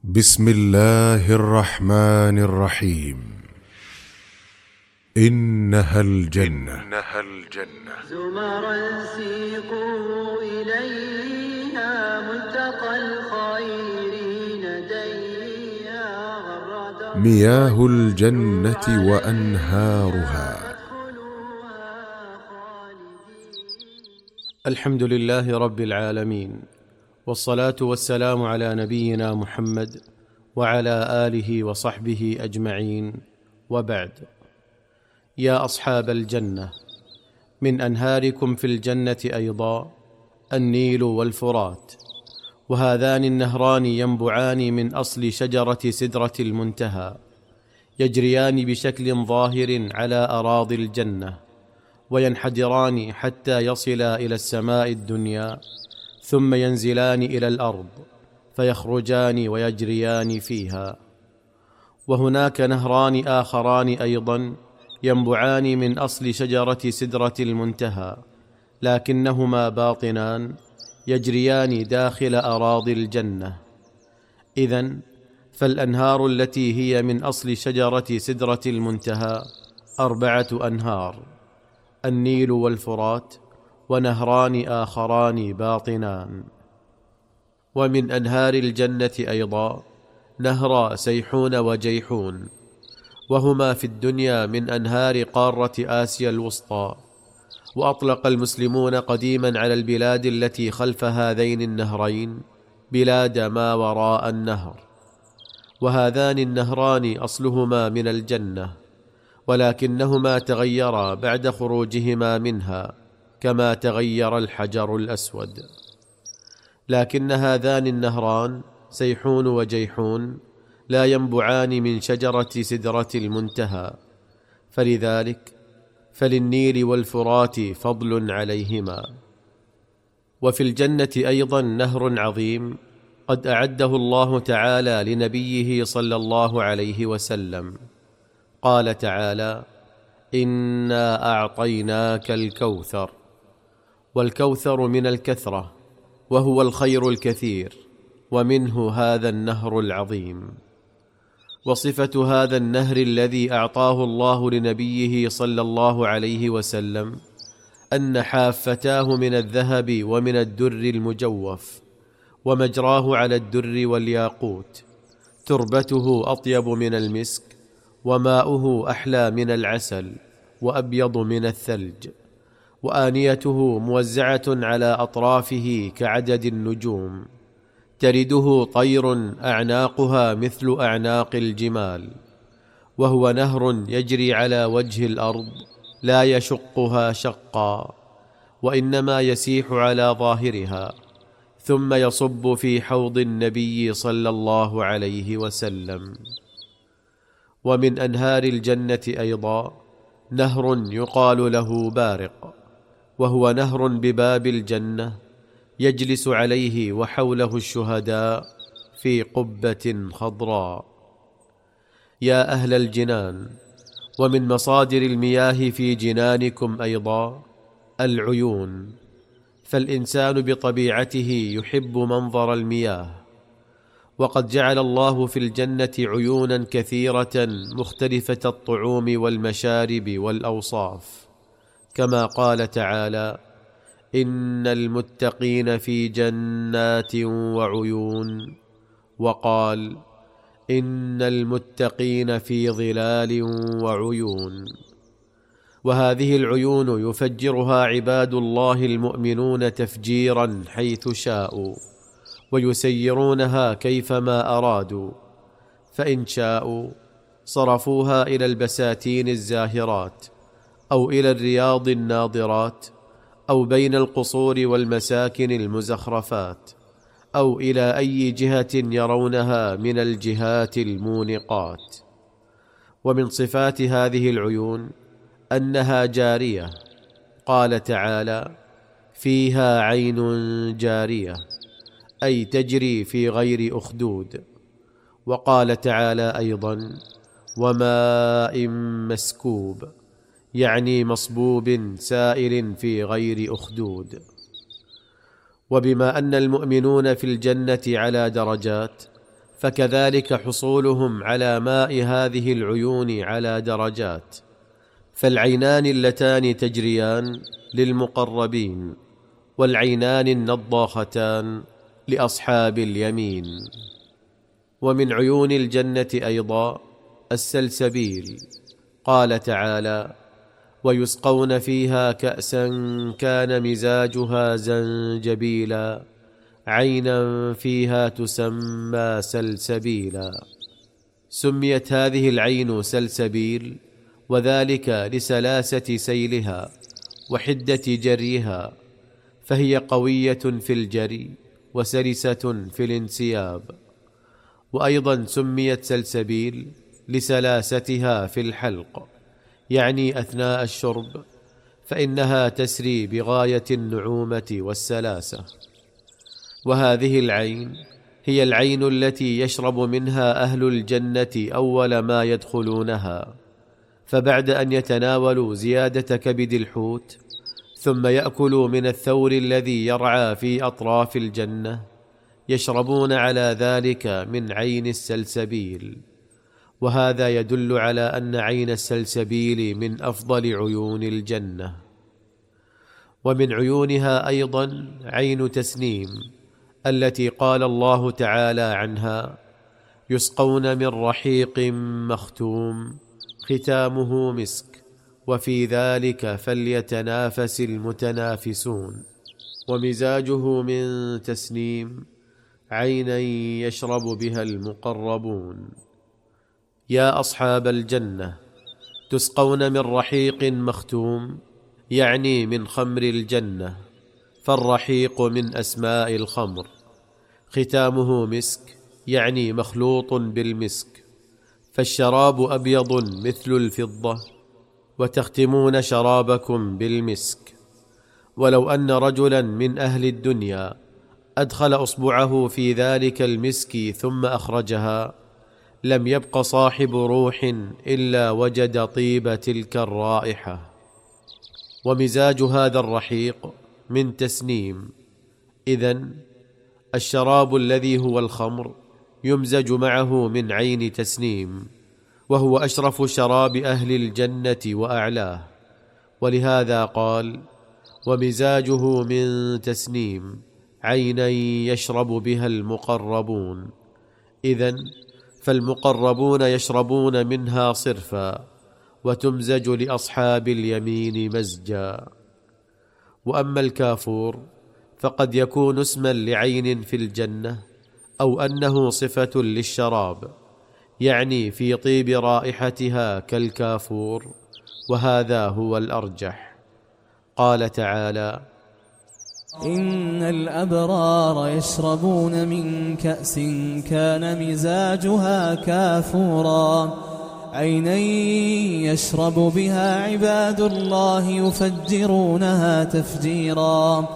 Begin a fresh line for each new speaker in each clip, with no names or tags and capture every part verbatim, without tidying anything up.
بسم الله الرحمن الرحيم. إنها الجنة, إنها الجنة
زمرا سيقوا إليها ملتقى الخيرين ديا
مياه الجنة وأنهارها.
الحمد لله رب العالمين، والصلاة والسلام على نبينا محمد وعلى آله وصحبه أجمعين، وبعد. يا أصحاب الجنة، من أنهاركم في الجنة أيضا النيل والفرات، وهذان النهران ينبعان من أصل شجرة سدرة المنتهى، يجريان بشكل ظاهر على أراضي الجنة، وينحدران حتى يصلا إلى السماء الدنيا، ثم ينزلان إلى الأرض فيخرجان ويجريان فيها. وهناك نهران آخران أيضا ينبعان من أصل شجرة سدرة المنتهى، لكنهما باطنان يجريان داخل أراضي الجنة. إذن فالأنهار التي هي من أصل شجرة سدرة المنتهى أربعة أنهار: النيل والفرات، ونهران آخران باطنان. ومن أنهار الجنة أيضا نهر سيحون وجيحون، وهما في الدنيا من أنهار قارة آسيا الوسطى. وأطلق المسلمون قديما على البلاد التي خلف هذين النهرين بلاد ما وراء النهر. وهذان النهران أصلهما من الجنة، ولكنهما تغيرا بعد خروجهما منها كما تغير الحجر الأسود. لكن هذان النهران سيحون وجيحون لا ينبعان من شجرة سدرة المنتهى، فلذلك فللنيل والفرات فضل عليهما. وفي الجنة أيضا نهر عظيم قد أعده الله تعالى لنبيه صلى الله عليه وسلم. قال تعالى: إنا أعطيناك الكوثر. والكوثر من الكثرة، وهو الخير الكثير، ومنه هذا النهر العظيم. وصفة هذا النهر الذي أعطاه الله لنبيه صلى الله عليه وسلم أن حافتاه من الذهب ومن الدر المجوف، ومجراه على الدر والياقوت، تربته أطيب من المسك، وماؤه أحلى من العسل، وأبيض من الثلج، وآنيته موزعة على أطرافه كعدد النجوم، ترده طير أعناقها مثل أعناق الجمال. وهو نهر يجري على وجه الأرض لا يشقها شقا، وإنما يسيح على ظاهرها، ثم يصب في حوض النبي صلى الله عليه وسلم. ومن أنهار الجنة أيضا نهر يقال له بارق، وهو نهر بباب الجنة يجلس عليه وحوله الشهداء في قبة خضراء. يا أهل الجنان، ومن مصادر المياه في جنانكم أيضا العيون، فالإنسان بطبيعته يحب منظر المياه. وقد جعل الله في الجنة عيونا كثيرة مختلفة الطعوم والمشارب والأوصاف، كما قال تعالى: إن المتقين في جنات وعيون. وقال: إن المتقين في ظلال وعيون. وهذه العيون يفجرها عباد الله المؤمنون تفجيرا حيث شاءوا، ويسيرونها كيفما أرادوا. فإن شاءوا صرفوها إلى البساتين الزاهرات، أو إلى الرياض الناضرات، أو بين القصور والمساكن المزخرفات، أو إلى أي جهة يرونها من الجهات المونقات. ومن صفات هذه العيون أنها جارية. قال تعالى: فيها عين جارية، أي تجري في غير أخدود. وقال تعالى أيضا: وماء مسكوب، يعني مصبوب سائل في غير أخدود. وبما أن المؤمنون في الجنة على درجات، فكذلك حصولهم على ماء هذه العيون على درجات، فالعينان اللتان تجريان للمقربين، والعينان النضاختان لأصحاب اليمين. ومن عيون الجنة أيضا السلسبيل، قال تعالى: ويسقون فيها كأسا كان مزاجها زنجبيلا عينا فيها تسمى سلسبيلا. سميت هذه العين سلسبيل وذلك لسلاسة سيلها وحدة جريها، فهي قوية في الجري وسلسة في الانسياب. وأيضا سميت سلسبيل لسلاستها في الحلق، يعني أثناء الشرب، فإنها تسري بغاية النعومة والسلاسة. وهذه العين هي العين التي يشرب منها أهل الجنة أول ما يدخلونها، فبعد أن يتناولوا زيادة كبد الحوت ثم يأكلوا من الثور الذي يرعى في أطراف الجنة، يشربون على ذلك من عين السلسبيل. وهذا يدل على أن عين السلسبيل من أفضل عيون الجنة. ومن عيونها أيضا عين تسنيم، التي قال الله تعالى عنها: يسقون من رحيق مختوم ختامه مسك وفي ذلك فليتنافس المتنافسون. ومزاجه من تسنيم عينا يشرب بها المقربون. يا أصحاب الجنة، تسقون من رحيق مختوم، يعني من خمر الجنة، فالرحيق من أسماء الخمر. ختامه مسك، يعني مخلوط بالمسك، فالشراب أبيض مثل الفضة، وتختمون شرابكم بالمسك. ولو أن رجلا من أهل الدنيا أدخل أصبعه في ذلك المسك ثم أخرجها، لم يبق صاحب روح إلا وجد طيب تلك الرائحة. ومزاج هذا الرحيق من تسنيم. إذن الشراب الذي هو الخمر يمزج معه من عين تسنيم، وهو أشرف شراب أهل الجنة وأعلاه. ولهذا قال: ومزاجه من تسنيم عينا يشرب بها المقربون. إذن فالمقربون يشربون منها صرفا، وتمزج لأصحاب اليمين مزجا. وأما الكافور فقد يكون اسما لعين في الجنة، أو أنه صفة للشراب، يعني في طيب رائحتها كالكافور، وهذا هو الأرجح. قال تعالى:
إن الأبرار يشربون من كأس كان مزاجها كافورا عينا يشرب بها عباد الله يفجرونها تفجيرا.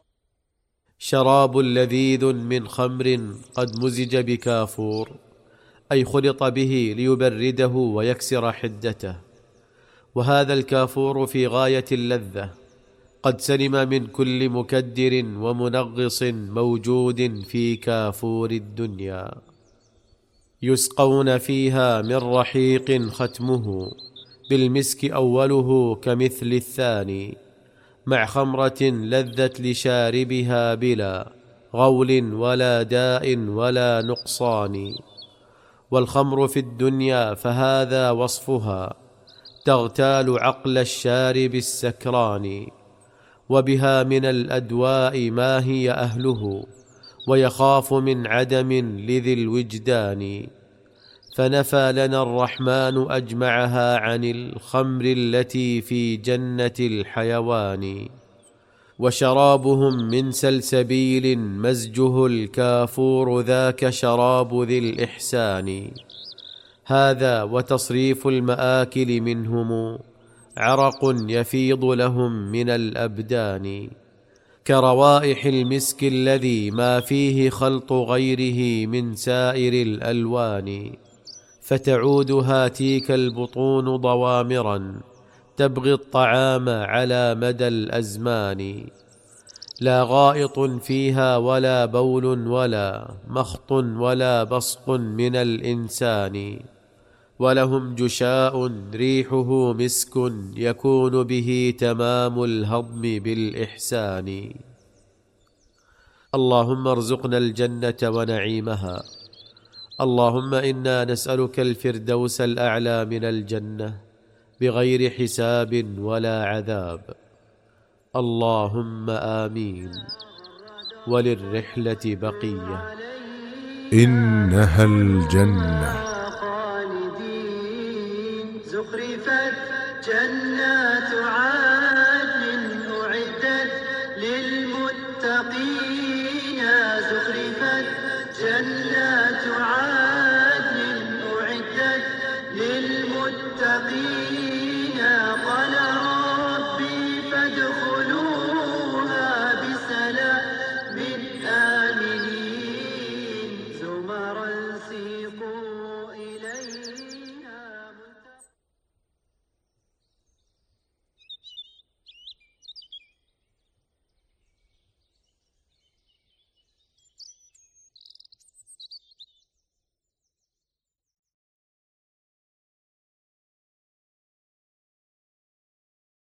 شراب لذيذ من خمر قد مزج بكافور، أي خلط به ليبرده ويكسر حدته. وهذا الكافور في غاية اللذة، قد سلم من كل مكدر ومنغص موجود في كافور الدنيا. يسقون فيها من رحيق ختمه بالمسك أوله كمثل الثاني، مع خمرة لذت لشاربها بلا غول ولا داء ولا نقصان. والخمر في الدنيا فهذا وصفها، تغتال عقل الشارب السكران، وبها من الأدواء ما هي أهله، ويخاف من عدم لذي الوجدان. فنفى لنا الرحمن أجمعها عن الخمر التي في جنة الحيوان. وشرابهم من سلسبيل مزجه الكافور ذاك شراب ذي الإحسان. هذا وتصريف المآكل منهم عرق يفيض لهم من الأبدان، كروائح المسك الذي ما فيه خلط غيره من سائر الألوان. فتعود هاتيك البطون ضوامرا تبغي الطعام على مدى الأزمان. لا غائط فيها ولا بول ولا مخط ولا بصق من الإنسان، ولهم جشاء ريحه مسك يكون به تمام الهضم بالإحسان. اللهم ارزقنا الجنة ونعيمها. اللهم إنا نسألك الفردوس الأعلى من الجنة بغير حساب ولا عذاب. اللهم آمين. وللرحلة بقية.
إنها الجنة.
خالدين زخرفت جنات عالم